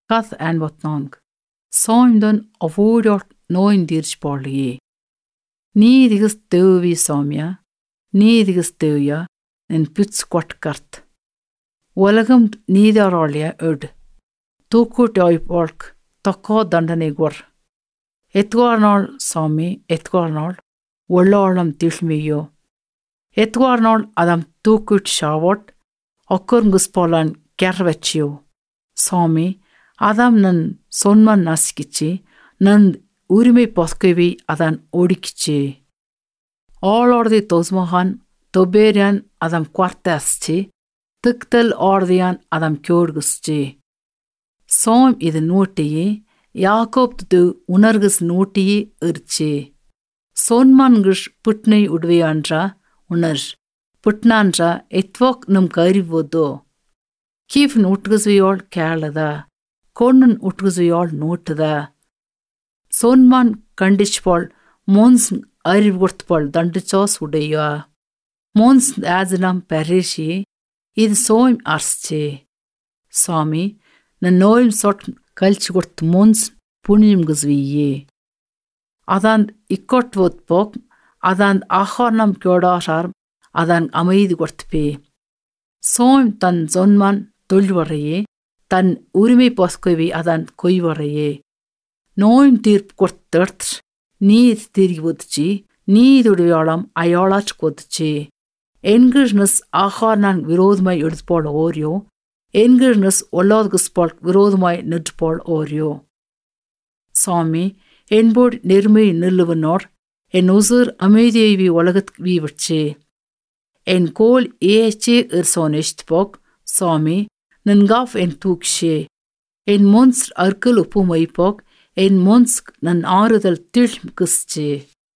Kath and wat nong. Saim dan avoidot noin dirch polye. Niediges dövi samja, niediges döja, en puts kvartkart. Walagam nidaralja öd. Tukut oipolk, takka dandanegwar. Etwarnal sami, etwarnal, wallalam tilmiyo. Etwarnal adam tukut shavot, okkurnguspolan kervetsio. Sami, adam nan sonman naskichi, nan urime poskvi adan odikichi. All ordi tosmohan, toberian adam kvartaschi, tuktel ordian adam kjorguschi. Som இது நூட்டியே யாக்கோப்து உணர்கஸ் நூட்டியே இருச்சே. சோன்மான்கிஷ் புட்னை உடுவையான்றா உணர். புட்னான்றா எத்வாக் நம் கறிவோதோ. கீஃப் நூட்கஸ்வியோள் கேளதா. கொன்னன் உட்கஸ்வியோள் நூட்டுதா. சோன்மான் கண்டிச்பாள் மோன்ஸ் அறிவுறுத்துபாள் தண்டிச்சாஸ் உடையா. மோன்ஸ் ஆஜினம் பெரேஷி இது சோம் அர்ச்சே. சாமி na noim sort kalchgort mons punim gzviye. Adan ikkort vot pok, adan acharnam kjodashar, adan amaid gortpe. Soim tan zonman tulvaraye, tan urimi poskovi adan koivaraye. Noim tirp gort tertr, need tirgvodchi, need udvyalam ayolach kodchi. Engrishness acharnan virodmai udspol oryo, Engirnus ஒல்லாதுகுஸ்பால் விரோதமாய் நிற்போல் Oreo. சாமி, என்போடு நெருமை நில்லுவனோர், என் உசுர் அமைதியை உலகத் வீவட்சே. என் கோல் ஏச்சே இர்சோனிஷ்ட் போக், சாமி, நன்காஃப் என் தூக்ஷே. என் மொன்ஸ் அர்க்கல் உப்புமை போக், என் மொன்ஸ் நன் ஆறுதல் திழ்கிஸ்சே.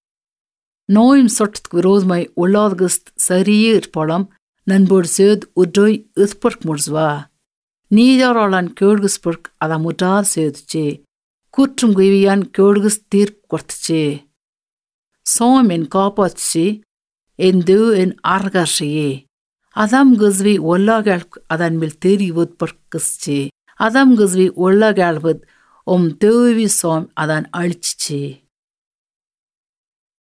நோயும் சொட்டத் விரோதமாய் ஒல்லாதுகுஸ்த் சரியே இருப்போலம், நன்போடு சேத் உட்ரோய் இஸ்பர்க் முர்ஸ்வா. நீதாராளான் கேழ்குஸ்பர்க் அதா முட்டார் சேதுச்சே. கூற்றும் குவியான் கேழ்குஸ் தீர்ப் கொர்த்துச்சே. சோம் என் காப்பாட்சி, என் தேவ் என் ஆர்காஷையே. அதம் கஸ்வி ஒல்லாகேள்க் அதன் மேல் தேரி உட்பர்க்குஸ்சே. அதம் கஸ்வி ஒல்லாகேள்வத் தேவி சோம் அதன் அழிச்சிச்சே.